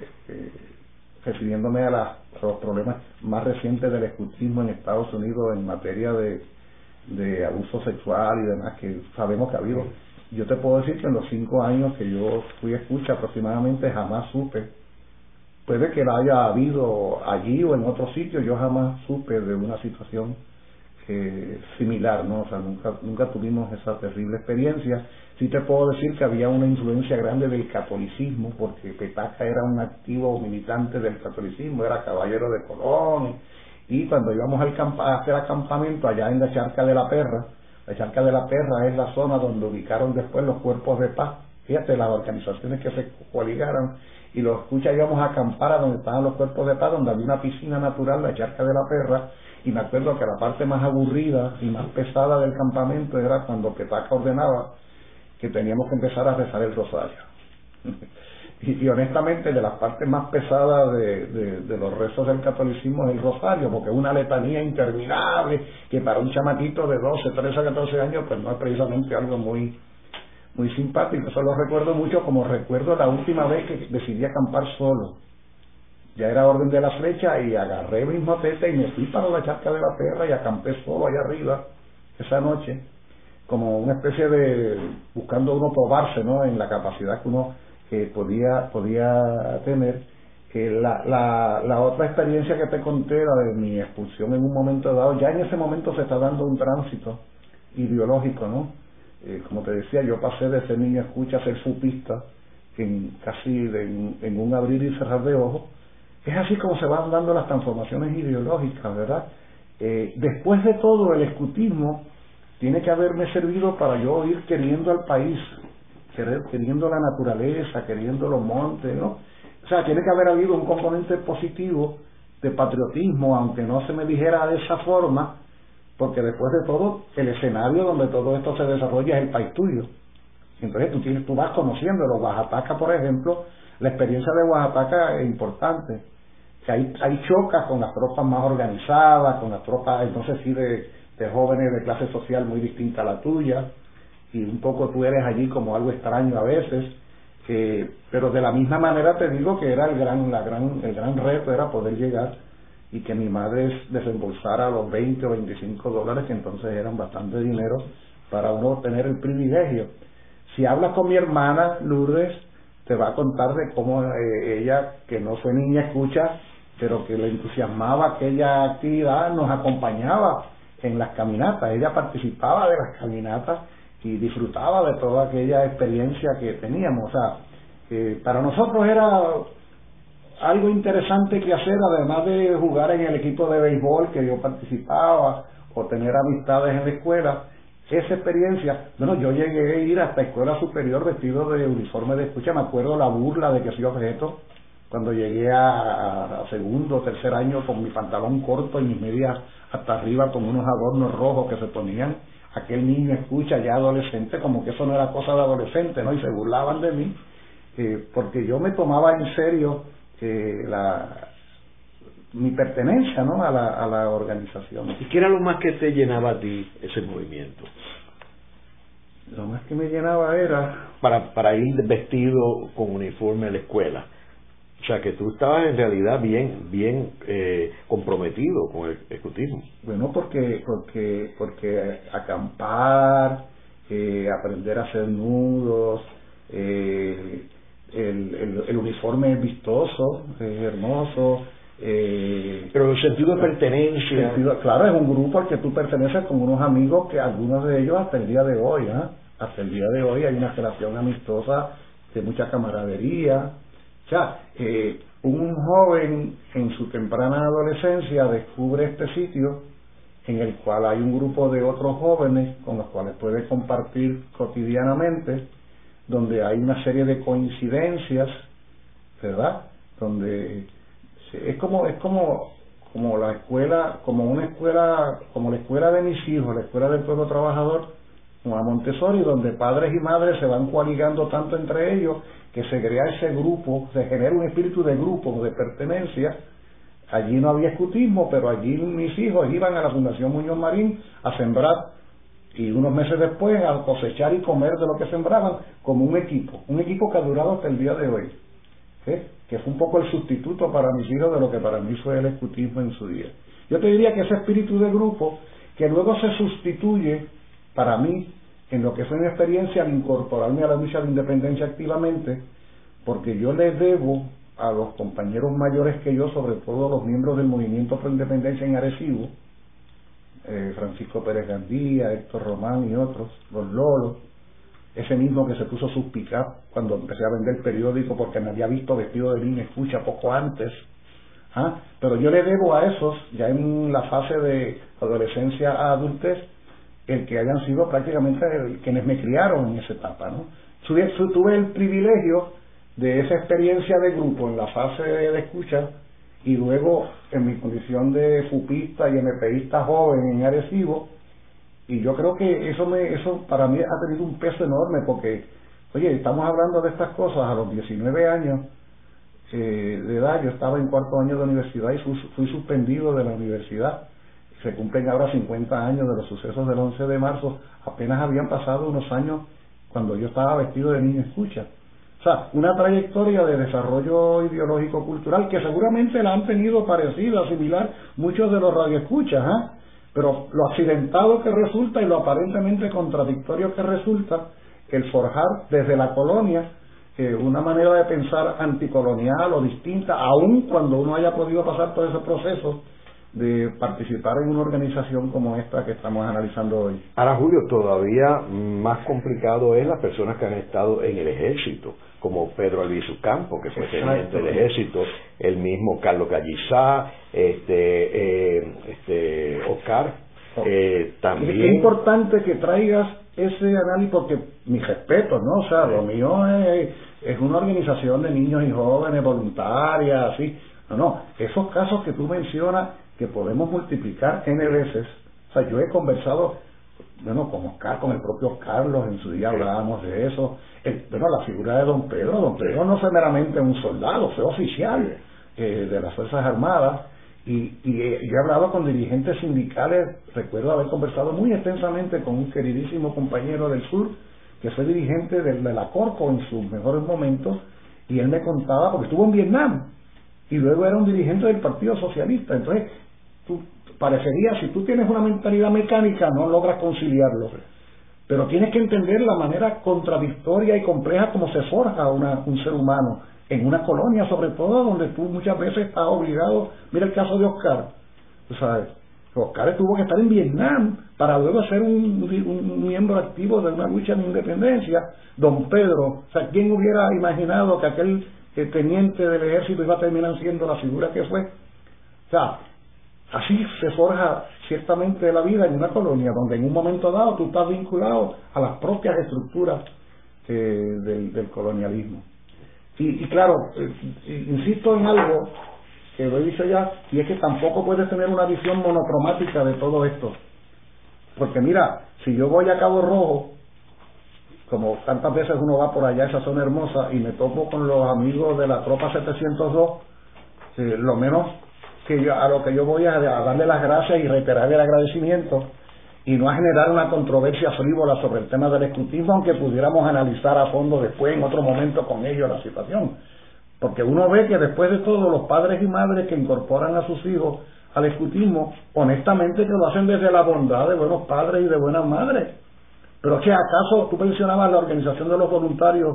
refiriéndome a los problemas más recientes del escutismo en Estados Unidos en materia de abuso sexual y demás, que sabemos que ha habido. Yo te puedo decir que en los 5 años que yo fui escucha aproximadamente jamás supe, puede que la haya habido allí o en otro sitio, yo jamás supe de una situación similar, ¿no? O sea, nunca tuvimos esa terrible experiencia. Sí te puedo decir que había una influencia grande del catolicismo, porque Petaca era un activo militante del catolicismo, era caballero de Colón, y cuando íbamos a hacer acampamento allá en la Charca de la Perra es la zona donde ubicaron después los cuerpos de paz, fíjate, las organizaciones que se coaligaron, y los escuchas íbamos a acampar a donde estaban los cuerpos de paz, donde había una piscina natural, la Charca de la Perra, y me acuerdo que la parte más aburrida y más pesada del campamento era cuando Petaca ordenaba que teníamos que empezar a rezar el rosario. Y honestamente, de las partes más pesadas de los rezos del catolicismo es el rosario, porque es una letanía interminable, que para un chamaquito de 12, 13, 14 años, pues no es precisamente algo muy simpático. Eso lo recuerdo mucho, como recuerdo la última vez que decidí acampar solo. Ya era orden de la flecha y agarré mi motete y me fui para la Charca de la Perra y acampé solo allá arriba esa noche, como una especie de buscando uno probarse, ¿no?, en la capacidad que uno podía tener. La otra experiencia que te conté, la de mi expulsión en un momento dado, ya en ese momento se está dando un tránsito ideológico, ¿no? Como te decía, yo pasé de ser niño escucha a ser fupista en un abrir y cerrar de ojos. Es así como se van dando las transformaciones ideológicas, ¿verdad? Después de todo, el escutismo tiene que haberme servido para yo ir queriendo al país, queriendo la naturaleza, queriendo los montes, ¿no? O sea, tiene que haber habido un componente positivo de patriotismo, aunque no se me dijera de esa forma, porque después de todo, el escenario donde todo esto se desarrolla es el país tuyo. Entonces tú vas conociéndolo. Oaxaca, por ejemplo, la experiencia de Oaxaca es importante, que hay chocas con las tropas más organizadas, con las tropas, entonces sí, de jóvenes de clase social muy distinta a la tuya, y un poco tú eres allí como algo extraño a veces, pero de la misma manera te digo que era el gran reto era poder llegar y que mi madre desembolsara los 20 o 25 dólares, que entonces eran bastante dinero para uno tener el privilegio. Si hablas con mi hermana Lourdes, te va a contar de cómo ella, que no fue niña escucha, pero que le entusiasmaba aquella actividad, nos acompañaba en las caminatas. Ella participaba de las caminatas y disfrutaba de toda aquella experiencia que teníamos. O sea, para nosotros era algo interesante que hacer, además de jugar en el equipo de béisbol que yo participaba o tener amistades en la escuela. Esa experiencia, bueno, yo llegué a ir hasta escuela superior vestido de uniforme de escucha. Me acuerdo la burla de que soy objeto cuando llegué a segundo o tercer año con mi pantalón corto y mis medias hasta arriba con unos adornos rojos que se ponían. Aquel niño escucha ya adolescente, como que eso no era cosa de adolescente, ¿no? Y se burlaban de mí, porque yo me tomaba en serio mi pertenencia, ¿no?, a la organización. ¿Y qué era lo más que te llenaba a ti ese movimiento? Lo más que me llenaba era para ir vestido con uniforme a la escuela. O sea, que tú estabas en realidad bien comprometido con el escutismo. Bueno, porque acampar, aprender a hacer nudos, el uniforme es vistoso, es hermoso. Pero el sentido de pertenencia. Claro, es un grupo al que tú perteneces con unos amigos que algunos de ellos hasta el día de hoy, hasta el día de hoy hay una relación amistosa de mucha camaradería. O sea, un joven en su temprana adolescencia descubre este sitio en el cual hay un grupo de otros jóvenes con los cuales puede compartir cotidianamente, donde hay una serie de coincidencias, ¿verdad? Donde es como la escuela, como la escuela de mis hijos, la escuela del pueblo trabajador, como a Montessori, donde padres y madres se van coaligando tanto entre ellos que se crea ese grupo, se genera un espíritu de grupo, de pertenencia. Allí no había escutismo, pero allí mis hijos iban a la Fundación Muñoz Marín a sembrar, y unos meses después a cosechar y comer de lo que sembraban, como un equipo que ha durado hasta el día de hoy, que fue un poco el sustituto para mis hijos de lo que para mí fue el escutismo en su día. Yo te diría que ese espíritu de grupo, que luego se sustituye para mí en lo que fue mi experiencia al incorporarme a la lucha de independencia activamente, porque yo le debo a los compañeros mayores que yo, sobre todo los miembros del Movimiento por Independencia en Arecibo, Francisco Pérez Gandía, Héctor Román y otros, los Lolos, ese mismo que se puso sus pick-up cuando empecé a vender periódico porque me había visto vestido de niña escucha poco antes, Pero yo le debo a esos, ya en la fase de adolescencia a adultez, el que hayan sido prácticamente quienes me criaron en esa etapa, ¿no? Tuve el privilegio de esa experiencia de grupo en la fase de escucha, y luego en mi condición de fupista y MPista joven en Arecibo, y yo creo que eso para mí ha tenido un peso enorme, porque, oye, estamos hablando de estas cosas a los 19 años de edad. Yo estaba en cuarto año de universidad y fui suspendido de la universidad. Se cumplen ahora 50 años de los sucesos del 11 de marzo. Apenas habían pasado unos años cuando yo estaba vestido de niño escucha. O sea, una trayectoria de desarrollo ideológico cultural que seguramente la han tenido parecida, similar, muchos de los radioescuchas, pero lo accidentado que resulta y lo aparentemente contradictorio que resulta el forjar desde la colonia una manera de pensar anticolonial o distinta, aun cuando uno haya podido pasar todo ese proceso de participar en una organización como esta que estamos analizando hoy. Ahora, Julio, todavía más complicado es las personas que han estado en el ejército, como Pedro Albizu Campo, que fue teniente del ejército, el mismo Carlos Gallizá, Oscar, también. Es importante que traigas ese análisis, porque mi respeto, ¿no? O sea, lo mío es una organización de niños y jóvenes voluntaria, así. No, esos casos que tú mencionas, que podemos multiplicar N veces. O sea, yo he conversado, bueno, con Oscar, con el propio Carlos, en su día hablábamos de eso. Bueno, la figura de don Pedro no fue meramente un soldado, fue oficial de las Fuerzas Armadas, y yo he hablado con dirigentes sindicales. Recuerdo haber conversado muy extensamente con un queridísimo compañero del sur, que fue dirigente de la Corco en sus mejores momentos, y él me contaba, porque estuvo en Vietnam, y luego era un dirigente del Partido Socialista. Entonces, parecería, si tú tienes una mentalidad mecánica, no logras conciliarlo, pero tienes que entender la manera contradictoria y compleja como se forja un ser humano en una colonia, sobre todo donde tú muchas veces estás obligado. Mira el caso de Oscar, tú sabes, Oscar tuvo que estar en Vietnam para luego ser un miembro activo de una lucha de independencia. Don Pedro, o sea, ¿quién hubiera imaginado que aquel teniente del ejército iba a terminar siendo la figura que fue? O sea, así se forja ciertamente la vida en una colonia, donde en un momento dado tú estás vinculado a las propias estructuras del colonialismo. Y claro, insisto en algo que lo he dicho ya, y es que tampoco puedes tener una visión monocromática de todo esto. Porque mira, si yo voy a Cabo Rojo, como tantas veces uno va por allá, esa zona hermosa, y me topo con los amigos de la Tropa 702, lo menos que a lo que yo voy a darle las gracias y reiterar el agradecimiento, y no a generar una controversia frívola sobre el tema del escrutismo, aunque pudiéramos analizar a fondo después en otro momento con ellos la situación. Porque uno ve que después de todo, los padres y madres que incorporan a sus hijos al escrutismo, honestamente que lo hacen desde la bondad de buenos padres y de buenas madres. Pero es que acaso tú mencionabas la organización de los voluntarios,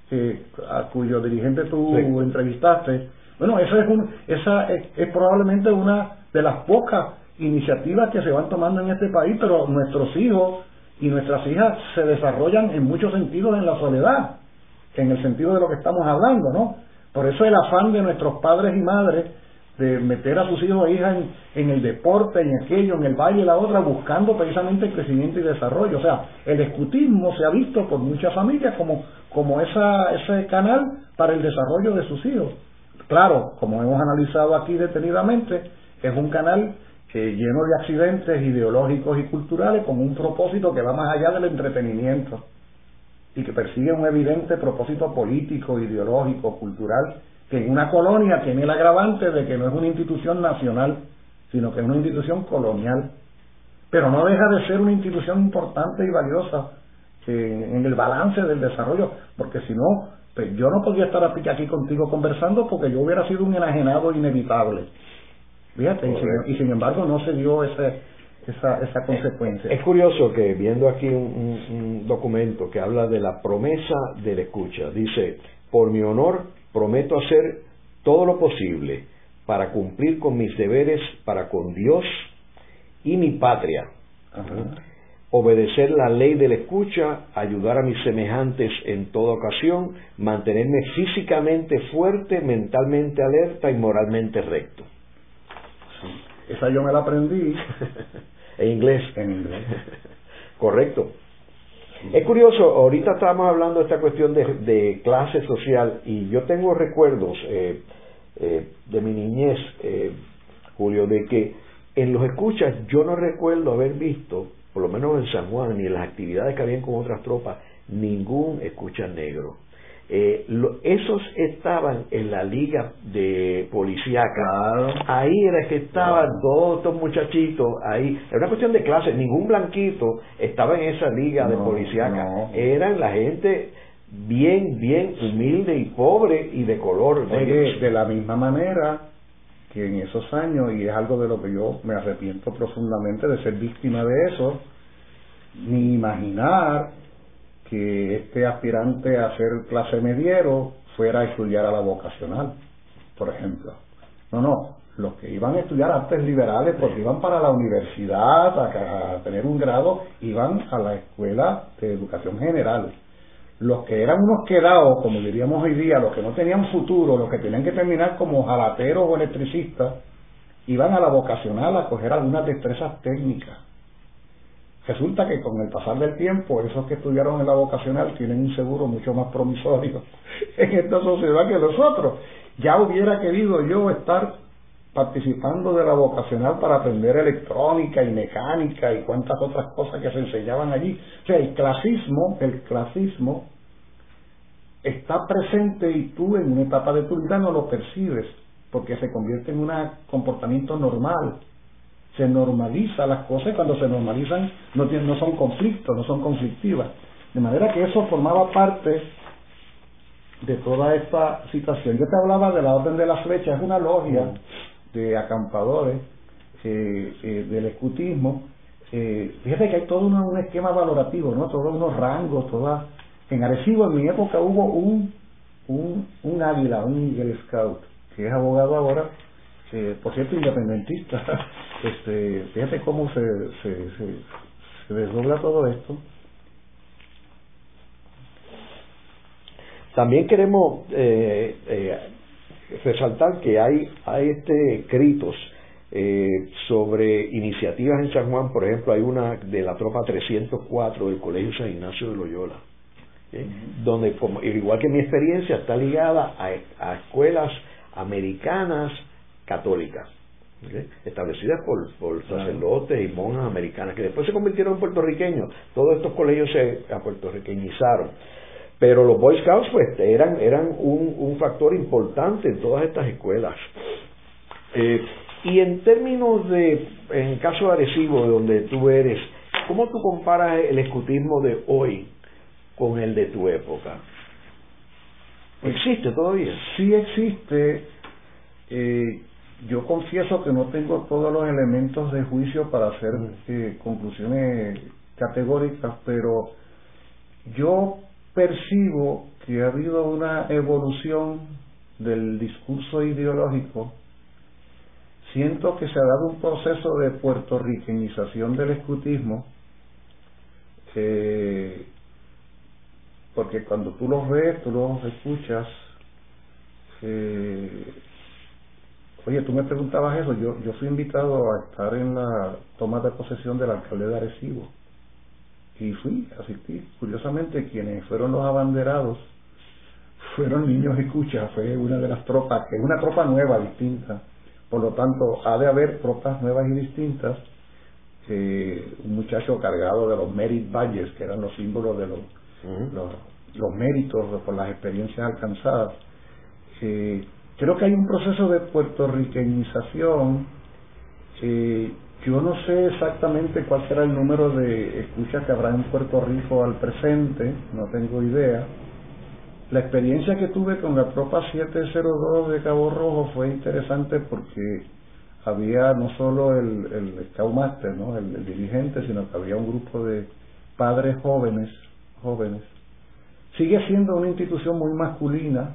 a cuyo dirigente tú entrevistaste. Bueno, esa es probablemente una de las pocas iniciativas que se van tomando en este país, pero nuestros hijos y nuestras hijas se desarrollan en muchos sentidos en la soledad, en el sentido de lo que estamos hablando, ¿no? Por eso el afán de nuestros padres y madres de meter a sus hijos e hijas en el deporte, en aquello, en el baile y la otra, buscando precisamente el crecimiento y desarrollo. O sea, el escrutismo se ha visto por muchas familias como ese canal para el desarrollo de sus hijos. Claro, como hemos analizado aquí detenidamente, es un canal lleno de accidentes ideológicos y culturales, con un propósito que va más allá del entretenimiento y que persigue un evidente propósito político, ideológico, cultural, que en una colonia tiene el agravante de que no es una institución nacional, sino que es una institución colonial, pero no deja de ser una institución importante y valiosa en el balance del desarrollo, porque si no, pues yo no podría estar aquí contigo conversando, porque yo hubiera sido un enajenado inevitable. Fíjate, y sin embargo no se dio esa consecuencia. Es curioso que viendo aquí un documento que habla de la promesa de la escucha, dice: por mi honor prometo hacer todo lo posible para cumplir con mis deberes para con Dios y mi patria, obedecer la ley de la escucha, ayudar a mis semejantes en toda ocasión, mantenerme físicamente fuerte, mentalmente alerta y moralmente recto. Sí. Esa yo me la aprendí en inglés. En inglés. Correcto. Sí. Es curioso, ahorita estábamos hablando de esta cuestión de clase social y yo tengo recuerdos de mi niñez, Julio, de que en los escuchas yo no recuerdo haber visto, por lo menos en San Juan, ni en las actividades que habían con otras tropas, ningún escucha negro. Esos estaban en la liga de policíaca. Claro. Ahí era que estaban todos estos muchachitos, ahí. Era una cuestión de clase, ningún blanquito estaba en esa liga de policíaca. No. Eran la gente bien humilde y pobre y de color. Oye, de la misma manera que en esos años, y es algo de lo que yo me arrepiento profundamente de ser víctima de eso, ni imaginar que este aspirante a ser clase mediero fuera a estudiar a la vocacional, por ejemplo. No, los que iban a estudiar artes liberales porque iban para la universidad a tener un grado, iban a la escuela de educación general. Los que eran unos quedados, como diríamos hoy día, los que no tenían futuro, los que tenían que terminar como jalateros o electricistas, iban a la vocacional a coger algunas destrezas técnicas. Resulta que con el pasar del tiempo, esos que estudiaron en la vocacional tienen un seguro mucho más promisorio en esta sociedad que los otros. Ya hubiera querido yo estar participando de la vocacional para aprender electrónica y mecánica y cuantas otras cosas que se enseñaban allí. O sea, el clasismo está presente y tú en una etapa de tu vida no lo percibes porque se convierte en un comportamiento normal. Se normaliza las cosas y cuando se normalizan no son conflictos, no son conflictivas. De manera que eso formaba parte de toda esta situación. Yo te hablaba de la Orden de las Flechas, es una logia de acampadores del escutismo. Fíjate que hay todo un esquema valorativo, ¿no? Todos unos rangos, todas. En Arecibo en mi época hubo un águila, un Eagle Scout, que es abogado ahora, por cierto independentista. Fíjate cómo se desdobla todo esto. También queremos resaltar que hay escritos sobre iniciativas en San Juan. Por ejemplo, hay una de la tropa 304 del Colegio San Ignacio de Loyola, donde, igual que mi experiencia, está ligada a escuelas americanas católicas, establecidas por sacerdotes y monjas americanas, que después se convirtieron en puertorriqueños. Todos estos colegios se puertorriqueñizaron. Pero los Boy Scouts pues eran un factor importante en todas estas escuelas. Y en términos en el caso de Arecibo, de donde tú eres, ¿cómo tú comparas el escutismo de hoy con el de tu época? ¿Existe todavía? Sí existe. Yo confieso que no tengo todos los elementos de juicio para hacer conclusiones categóricas, pero yo percibo que ha habido una evolución del discurso ideológico. Siento que se ha dado un proceso de puertorriqueñización del escutismo, porque cuando tú los ves, tú los escuchas. Oye, tú me preguntabas eso. Yo fui invitado a estar en la toma de posesión del alcalde de Arecibo y asistí. Curiosamente, quienes fueron los abanderados fueron niños escuchas. Fue una de las tropas, que es una tropa nueva, distinta. Por lo tanto, ha de haber tropas nuevas y distintas. Un muchacho cargado de los merit badges, que eran los símbolos de los méritos por las experiencias alcanzadas. Creo que hay un proceso de puertorriqueñización. Yo no sé exactamente cuál será el número de escuchas que habrá en Puerto Rico al presente, no tengo idea. La experiencia que tuve con la tropa 702 de Cabo Rojo fue interesante porque había no solo el Scoutmaster, ¿no? el dirigente, sino que había un grupo de padres jóvenes. Sigue siendo una institución muy masculina,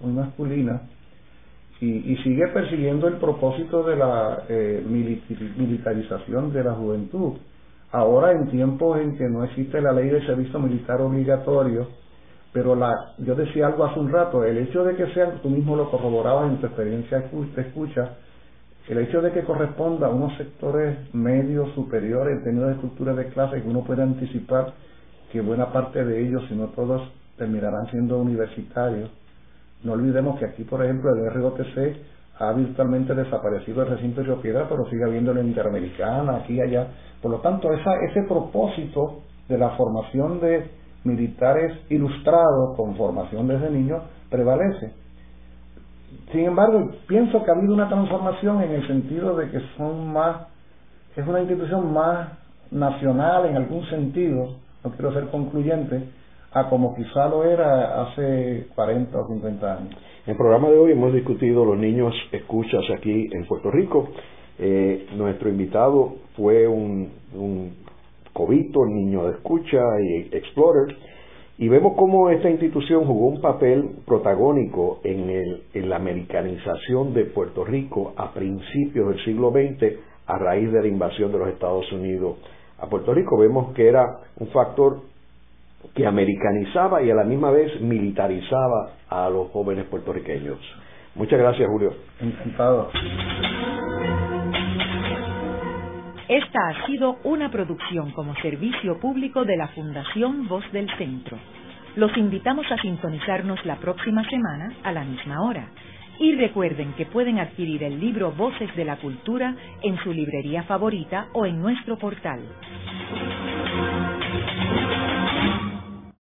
y sigue persiguiendo el propósito de la militarización de la juventud. ahora en tiempos en que no existe la ley de servicio militar obligatorio, pero yo decía algo hace un rato, el hecho de que sea, tú mismo lo corroborabas en tu experiencia de escucha, el hecho de que corresponda a unos sectores medios superiores en términos de estructura de clase, que uno puede anticipar que buena parte de ellos, si no todos, terminarán siendo universitarios. No olvidemos que aquí, por ejemplo, el ROTC ha virtualmente desaparecido el recinto de Río Piedra, pero sigue habiendo la Interamericana, aquí y allá. Por lo tanto, ese propósito de la formación de militares ilustrados con formación desde niños prevalece. Sin embargo, pienso que ha habido una transformación en el sentido de que es una institución más nacional en algún sentido, no quiero ser concluyente, a como quizá lo era hace 40 o 50 años. En el programa de hoy hemos discutido los niños escuchas aquí en Puerto Rico. Nuestro invitado fue un cobito, niño de escucha y explorer, y vemos cómo esta institución jugó un papel protagónico en la americanización de Puerto Rico a principios del siglo XX a raíz de la invasión de los Estados Unidos a Puerto Rico. Vemos que era un factor que americanizaba y a la misma vez militarizaba a los jóvenes puertorriqueños. Muchas gracias, Julio. Encantado. Esta ha sido una producción como servicio público de la Fundación Voz del Centro. Los invitamos a sintonizarnos la próxima semana a la misma hora. Y recuerden que pueden adquirir el libro Voces de la Cultura en su librería favorita o en nuestro portal.